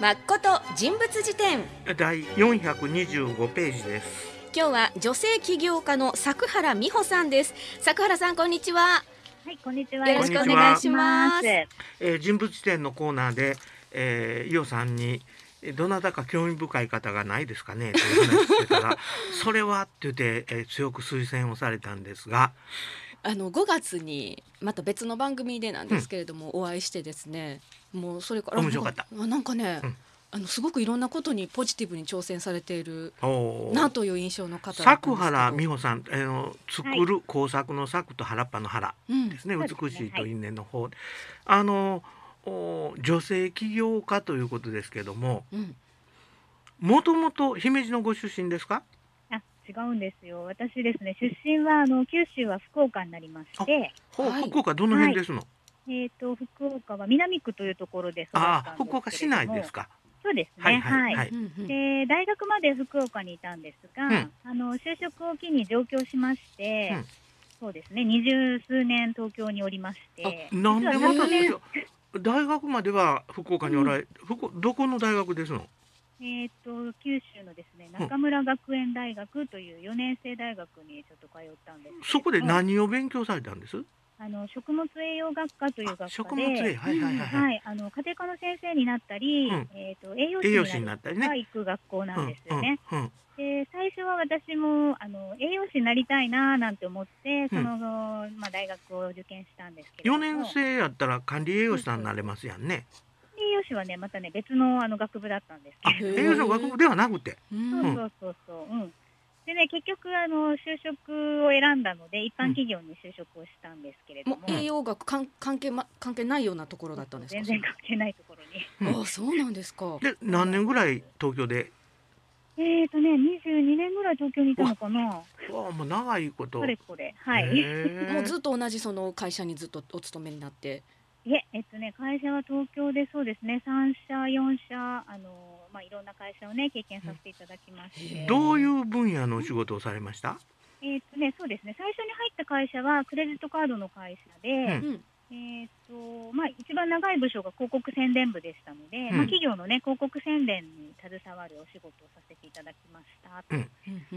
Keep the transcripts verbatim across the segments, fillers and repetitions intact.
誠人物辞典だいよんひゃくにじゅうごページです。 今日は女性起業家の作原美穂さんです。作原さん、こんにちは。 はい、こんにちは。 よろしくお願いします。 えー、人物辞典のコーナーで、えー、伊代さんにどなたか興味深い方がないですかねという話してたらそれはって言って、えー、強く推薦をされたんですが、 あのごがつにまた別の番組でなんですけれども、うん、お会いしてですね、もうそれから面白かった。 なんかね、うん、あのすごくいろんなことにポジティブに挑戦されているなという印象の方だったんですけど、 作原美穂さん、あの作る工作の作と原っぱの原ですね、うん、美しいと因縁の方、はい、あの女性起業家ということですけども、もともと姫路のご出身ですか？ あ、違うんですよ。私ですね、出身はあの九州は福岡になりまして、 はい、福岡どの辺ですの？はい、 えーと、福岡は南区というところで育ったんですけれども。 あ、福岡市内ですか？ そうですね。はい。はい、で、大学まで福岡にいたんですが、うん、あの就職を機に上京しまして、うん、そうですね、二十数年東京におりまして。 なんでまた大学までは福岡におられ、うん、どこの大学ですの？ えー、と九州のですね、中村学園大学というよねん生大学にちょっと通ったんですけど、 そこで何を勉強されたんです？ あの食物栄養学科という学科で、 食物栄養、はいはいはい、 はい、あの家庭科の先生になったり、うん、えー、と栄養士になったりが行く学校なんですよね。うんうんうん、で最初は私もあの栄養士になりたいななんて思ってその後、うん、まあ、大学を受験したんですけれども、 よねん生やったら管理栄養士さんになれますやんね。 栄養士はねまたね別のあの学部だったんですけれども、 栄養士の学部ではなくて、 そうそうそうそう、うん、でね、結局あの就職を選んだので一般企業に就職をしたんですけれども、 うん、も栄養学関係、ま、関係ないようなところだったんですか？ 全然関係ないところに、うん、あ、そうなんですか。 で何年ぐらい東京で？ えーとね、にじゅうにねんぐらい東京にいたのかな。 わあ、もう長いこと。 これこれ、はい。 もうずっと同じその会社にずっとお勤めになって。 いえ、えっとね、会社は東京でそうですね、さん社よん社、あのまあ、いろんな会社をね経験させていただきまして。 どういう分野のお仕事をされました？ えっとね、そうですね、最初に入った会社はクレジットカードの会社で、うん、えっとまあ、一番長い部署が広告宣伝部でしたので、うん、まあ、企業のね広告宣伝に携わるお仕事をさせていただきました。うん、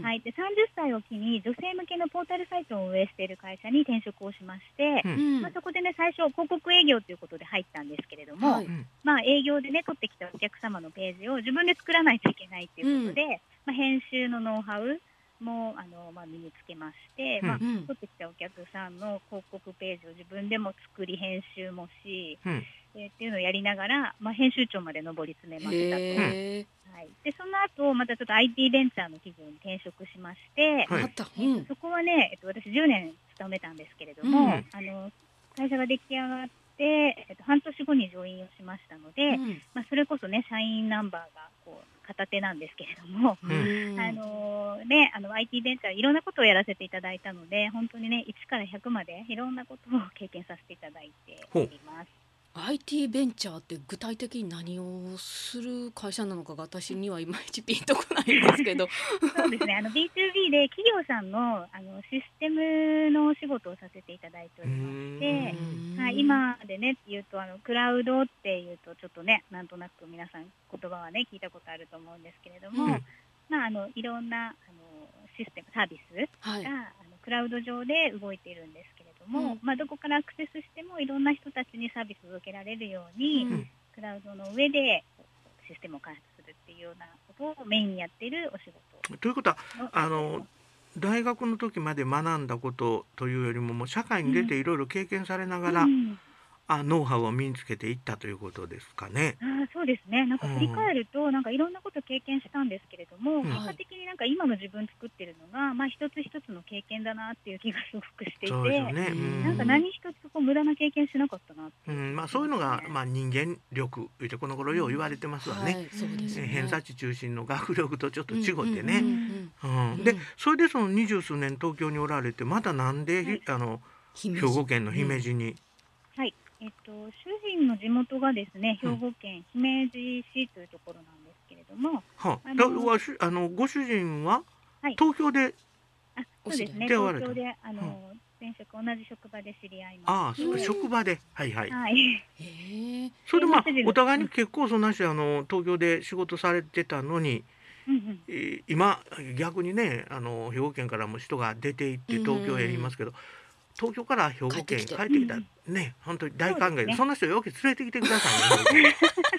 はい、でさんじゅっさいを機に女性向けのポータルサイトを運営している会社に転職をしまして、うん、まあ、そこでね最初広告営業ということで入ったんですけれども、はい、まあ、営業でね取ってきたお客様のページを自分で作らないといけないということで、うん、まあ、編集のノウハウもあの、まあ、身につけまして、うんまあ、取ってきたお客さんの広告ページを自分でも作り編集もし、うん、えー、っていうのをやりながら、まあ、編集長まで上り詰めましたと。はい、でその後またちょっと アイティー ベンチャーの企業に転職しまして、はい、えー、そこはね、えっと、私じゅうねん勤めたんですけれども、うん、あの会社が出来上がって、えっと、半年後にジョインをしましたので、うん、まあ、それこそね社員ナンバーがこう片手なんですけれども、うん、あのね、あの アイティー ベンチャーいろんなことをやらせていただいたので、本当にねいちからひゃくまでいろんなことを経験させていただいております。 アイティー ベンチャーって具体的に何をする会社なのかが私にはいまいちピンとこないんですけどそうですね、あの ビーツービー で企業さんの、あのシステムのお仕事をさせていただいておりまして、はい、今でね言うとあのクラウドっていうとちょっとねなんとなく皆さん言葉はね聞いたことあると思うんですけれども、うん、まあ、あのいろんなあのシステムサービスが、はい、あのクラウド上で動いているんですけれども、うん、まあ、どこからアクセスしてもいろんな人たちにサービスを受けられるように、うん、クラウドの上でシステムを開発するっていうようなことをメインにやっているお仕事。 ということはあの大学の時まで学んだことというよりももう社会に出ていろいろ経験されながら、うん、あノウハウを身につけていったということですかね。 あ、そうですね。なんか振り返ると、うん、なんかいろんなこと経験したんですけれども、うん、結果的になんか今の自分作ってるのが、まあ、一つ一つの経験だなっていう気がすごくしていて、そうですよね、うん、なんか何一つこう無駄な経験しなかったなっていう、 うんまあ、そういうのが、まあ、人間力ってこの頃よう言われてますわね、うんはい、そうですね、偏差値中心の学力とちょっと違ってね。でそれでその二十数年東京におられてまたなんで、はい、あの兵庫県の姫路に、うん、 はいえっと、主人の地元がですね、兵庫県姫路市というところなんですけれども、 はあ、あのあのご主人は東京で、はい、 あそうですね、東京であの、はあ、前職同じ職場で知り合いました。 ああ、そう職場で、はいはい。 はい、 へそれでまあ主人のお互いに結構そんなしあの東京で仕事されてたのに、 うんうん、 えー今逆にねあの兵庫県からも人が出て行って東京へやりますけど、東京から兵庫県帰ってきたうんうん、 ね本当に大歓迎で、 そうですね。 そんな人よく連れてきてくださいね。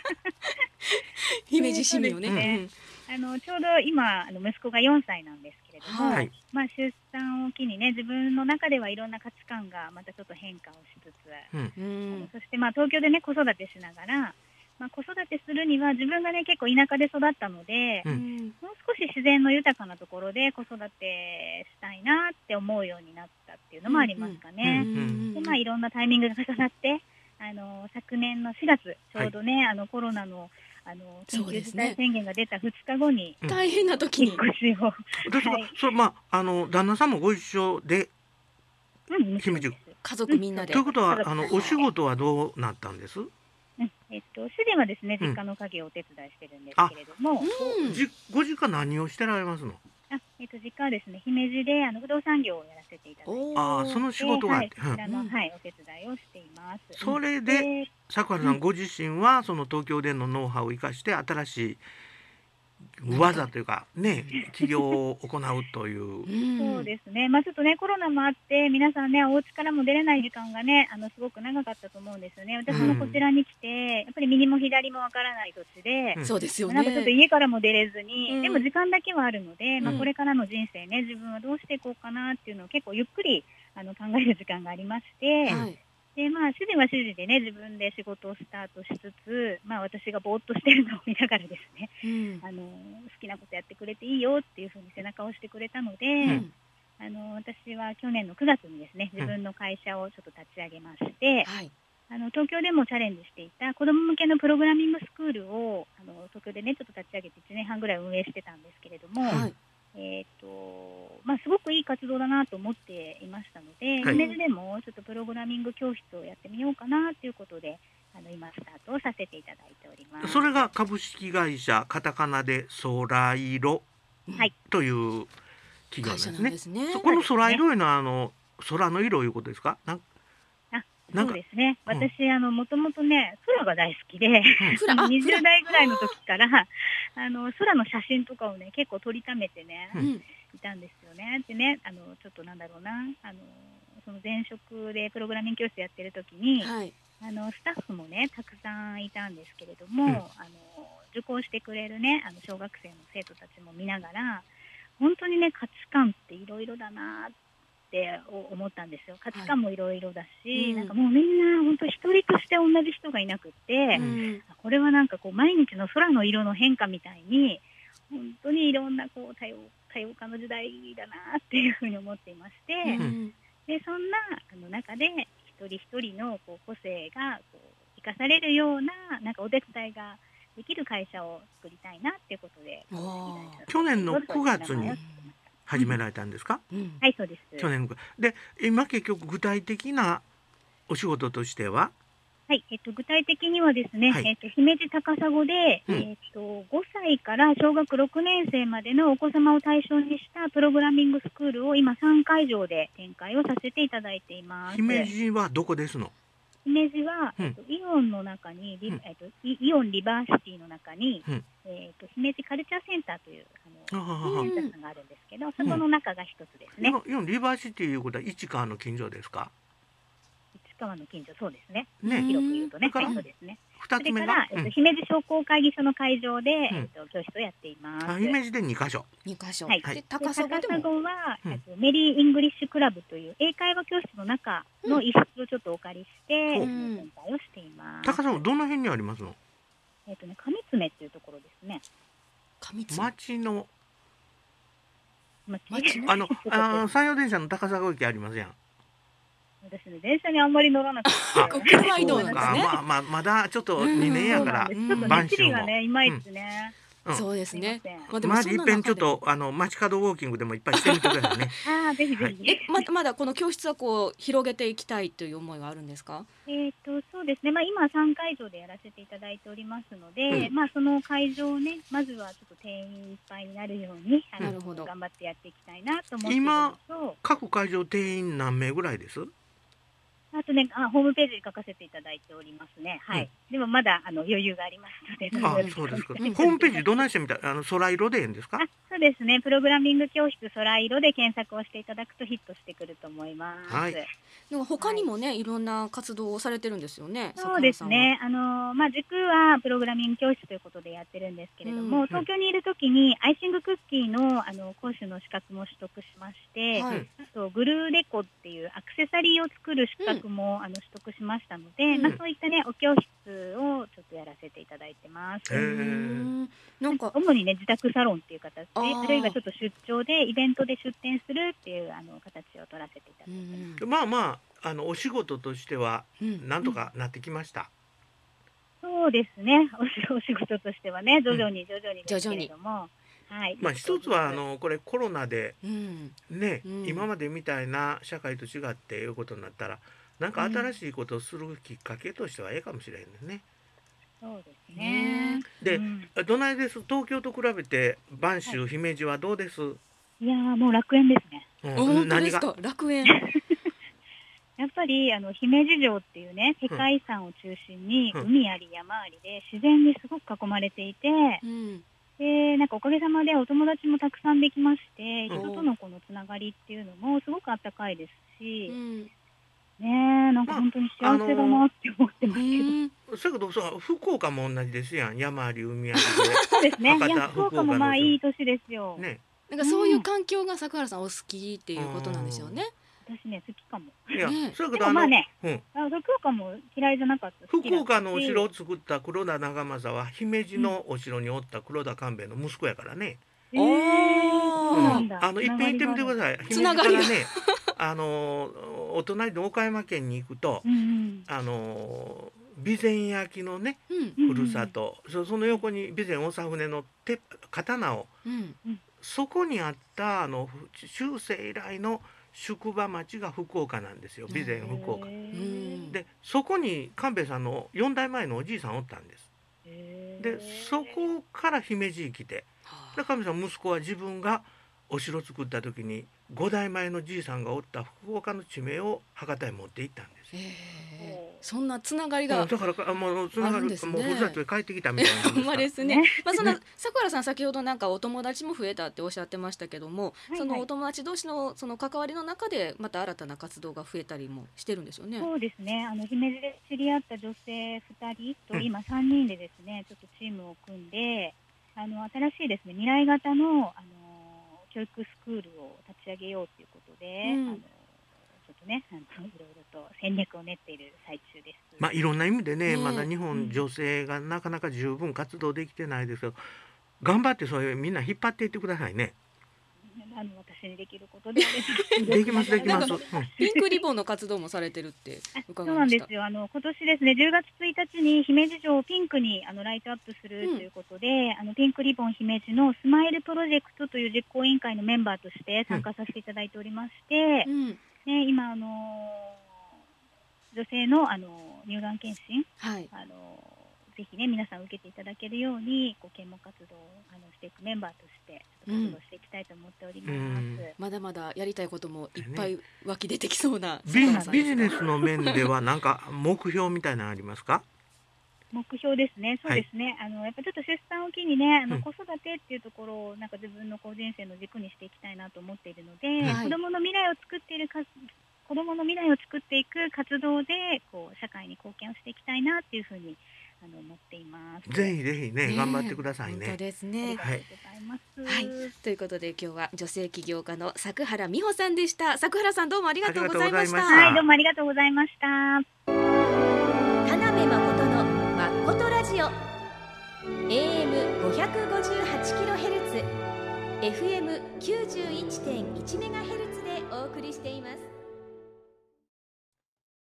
姫路市民をね。 そうですね。あのちょうど今あの息子がよんさいなんですけれども、 ははいい。 まあ、出産を機にね自分の中ではいろんな価値観がまたちょっと変化をしつつ、 うんうあのん。 そしてまあ東京でね子育てしながら、まあ、子育てするには自分がね結構田舎で育ったので、 ううんん。 もう少し自然の豊かなところで子育てしたいなって思うようになったっていうのもありますかうね。 んでまあいろんなタイミングが重なって、あの昨年のしがつちょうどね、あのコロナのあの緊急事態宣言が出たふつかごにうん大変な時引っに。 越しを、 ですが、 はい、 それまああの旦那さんもご一緒でうん、もちろん姫路です。 家族みんなで。 ということは家族あのみんなでお仕事はどうなったんです？ うんえっと、主人はですね、 うん実家の家業をお手伝いしてるんですあけれども、 うん。 じご実家何をしてられますの？ あえっと、実家はですね、姫路であの不動産業をやらせていただいておお。 ああその仕事があはい、 って、うんそちらの、 うんはい、お手伝いをしています。 それでで、 桜さんご自身はその東京でのノウハウを生かして新しい何か。 技というかね企業を行うという、 そうす。 ですね、まあ、ちょっとね、コロナもあって、皆さんね、お家からも出れない時間がね、あのすごく長かったと思うんですよね。私もこちらに来て、やっぱり右も左もわからない土地で、 うんそうですよなんかちょっとね。 家からも出れずに、 うんでも時間だけはあるので、まあ、 うんこれからの人生ね、自分はどうしていこうかなっていうのを結構ゆっくりあの考える時間がありまして、 はい。 でまあ、主人は主人でね、自分で仕事をスタートしつつ、まあ、私がぼーっとしてるのを見ながらですね、 うん。 あの好きなことやってくれていいよっていうふうに背中を押してくれたので、 うん。 あの私は去年のくがつにですね、自分の会社をちょっと立ち上げまして、 はい。 あの東京でもチャレンジしていた子ども向けのプログラミングスクールをあの東京でねちょっと立ち上げていちねんはんぐらい運営してたんですけれども、 はい。 えーとまあ、すごくいい活動だなと思っていましたので、 はい姫路でもちょっとプログラミング教室をやってみようかなということで、あの今スタートをさせていただいております。 それが株式会社カタカナでソライロはいという企業なん会社ですね。 なんですね。 そこのソライロいうのはあの空の色いうことですか？なんあなんかそうですね、 うん私、あのもともとね、空が大好きで、 フラ、あ、フにじゅうラ。 代ぐらいの時からあの空の写真とかをね結構撮りためてね、 うん。 いたんですよね。でね、あのちょっとなんだろうな、あのその前職でプログラミング教室やってる時に、 はい。 あのスタッフもねたくさんいたんですけれども、 うんあの受講してくれるねあの小学生の生徒たちも見ながら、本当にね価値観っていろいろだなって思ったんですよ。価値観もいろいろだし、 うんなんかもうみんな本当一人として同じ人がいなくって、 うん。 これはなんかこう毎日の空の色の変化みたいに本当にいろんなこう多様多様化の時代だなっていうふうに思っていまして、 うん。 でそんなあの中で一人一人のこう個性がこう生かされるようななんかお手伝いができる会社を作りたいなっていうことで、 おー去年のくがつにはい、 始められたんですか？ うん。 そうです。 去年で今結局具体的なお仕事としてははい、えっと、具体的にはですね、 はいえっと、姫路高砂で、 うんえっと、ごさいから小学ろくねん生までのお子様を対象にしたプログラミングスクールを今さんかいじょうで展開をさせていただいています。 姫路はどこですの？ 姫路は、 うんえっと、イオンの中に、リうんえっと、イイオンリバーシティの中に、 うんえっと、姫路カルチャーセンターというあのあははセンターさんがあるんですけど、そこの中が一つですね。 今リバーシティいうことは市川の近所ですか？ 市川の近所、そうですね。 ね広く言うとね、 それからはい、そうですね。 二つ目がそれから、えっと、 うん姫路商工会議所の会場で、 んえっと、教室をやっています。 あ姫路でにかしょ。 二箇所。 はいで、 で高砂でも。 高砂は、 うんえっと、メリーイングリッシュクラブという英会話教室の中の一室をちょっとお借りして、 うえっとん展開をしています。 高さんどの辺にありますの？ えっとね、上爪っていうところですね。 上津。 町の町町のあのあ山陽電車の高砂駅ありますやん。 私ね、電車にあんまり乗らなくて。 あここは移動そうかなんですね。 まあまあまだちょっとにねんやからうんそうなんですちょっとね、地理がね、いまいちね。 うんそうですねすいません。 まあでもまずいっぺんちょっそんな中でとあの街角ウォーキングでもいっぱいしてみてくださいね。 ああ、ぜひぜひ。 え、ままだこの教室はこう広げていきたいという思いはあるんですか？ えっと、そうですね。まあ、今さんかいじょうでやらせていただいておりますので、 うんまあ、その会場をね、まずはちょっと定員いっぱいになるように、あのなるほど頑張ってやっていきたいなと思っているのと、 各会場定員何名ぐらいです？ あとね、あホームページに書かせていただいておりますね。はい。うん、でもまだあの余裕がありますので。 あ、そうですか。ホームページどないしてみたあの空色でいいんですか？あ、 そうですね。プログラミング教室空色で検索をしていただくとヒットしてくると思います。はい。 でも他にもね、はい、いろんな活動をされてるんですよね。 そうですね。あのまあ軸はプログラミング教室ということでやってるんですけれども、うん、東京にいるときにアイシングクッキーのあの講師の資格も取得しまして、はい、あとグルーレコっていうアクセサリーを作る資格も、うん、あの取得しましたので、うん、まあそういったねお教室をちょっとやらせていただいてます。なんか主にね自宅サロンっていう形で、あ, あるいはちょっと出張でイベントで出店するっていうあの形を取らせていただいてます。 まあまああのお仕事としてはなんとかなってきました。 うん、そうですね。お仕、お仕事としてはね徐々に徐々にですけれども、 うん、はい。まあ一つはあのこれコロナで、うん、ね、うん、今までみたいな社会と違っていうことになったらなんか新しいことをするきっかけとしてはええかもしれんですね。 そうですね。 で、うん、どないです？東京と比べて播州、はい、姫路はどうです？ いやーもう楽園ですね。 うん、本当ですか？楽園。 やっぱりあの姫路城っていうね世界遺産を中心に、うん、海あり山ありで自然にすごく囲まれていて、うん、でなんかおかげさまでお友達もたくさんできまして、うん、人とのこのつながりっていうのもすごくあったかいですし、うん、ねえなんか本当に幸せだなって思ってますけど。まあだけどさ福岡も同じですやん。山あり海ありで。 そうですね。いや福岡もまあいい年ですよ。 ね。 なんかそういう環境が桜原さんお好きっていうことなんでしょうね。 私ね好きかも。 いや、 ね、 そういうことあのまあね、うん、あ福岡も嫌いじゃなかった。 福岡のお城を作った黒田長政は姫路のお城におった黒田官兵衛の息子やからね。 えー、そうなんだ。 あのいっぺん行ってみてください。姫路からね、あのお隣の岡山県に行くと、うんうん、あの備前焼のね、うん、ふるさと、そ, その横に備前長船の手刀を、うん、そこにあったあの中世以来の宿場町が福岡なんですよ。備前福岡でそこに官兵衛さんのよん代前のおじいさんおったんです。でそこから姫路に来て、官兵衛さん息子は自分がお城作った時にご代前のじいさんがおった福岡の地名を博多へ持って行ったんです。 そんなつながりが、 うん、だからもうつながる、ね、もうふるさとへ帰ってきたみたいなほんまですね。まあその桜原さん先ほどなんかお友達も増えたっておっしゃってましたけども、はいはい、そのお友達同士のその関わりの中でまた新たな活動が増えたりもしてるんですよね。 そうですね。あの姫路で知り合った女性ふたりと今さんにんでですね、うん、ちょっとチームを組んで、あの新しいですね未来型のあの教育スクールを立ち上げようということで、うん、あのちょっとね、あのいろいろと戦略を練っている最中です。 まあいろんな意味でね、まだ日本女性がなかなか十分活動できてないですけど、頑張ってそういうみんな引っ張っていってくださいね。 あの私にできることでできますできます。 ピンクリボンの活動もされてるって伺いました。 そうなんですよ。あの今年ですねじゅうがつついたちに姫路城をピンクにあのライトアップするということで、うん、あのピンクリボン姫路のスマイルプロジェクトという実行委員会のメンバーとして参加させていただいておりまして、うん、ね、今あの女性のあの乳がん検診、はい、あのぜひね皆さん受けていただけるようにこう啓蒙活動をあのしていくメンバーとして活動していきたいと思っております。うん、 まだまだやりたいこともいっぱい湧き出てきそうな、ね、 ビ, ビジネスの面では何か目標みたいなのありますか？ 目標ですね。そうですね。はい、あのやっぱちょっと出産を機にね、あの子育てっていうところをなんか自分のこう人生の軸にしていきたいなと思っているので、はい、子どもの未来を作っているか子どもの未来を作っていく活動でこう社会に貢献をしていきたいなっていうふうにあの思っています。 ぜひぜひね、ね、頑張ってくださいね。 本当ですね。 ありがとうございます。 はい。ということで今日は女性起業家の作原美穂さんでした。作原さんどうもありがとうございました。 はい、どうもありがとうございました。 田辺誠のまことラジオ エーエムごひゃくごじゅうはちキロヘルツ エフエムきゅうじゅういちてんいちメガヘルツ でお送りしています。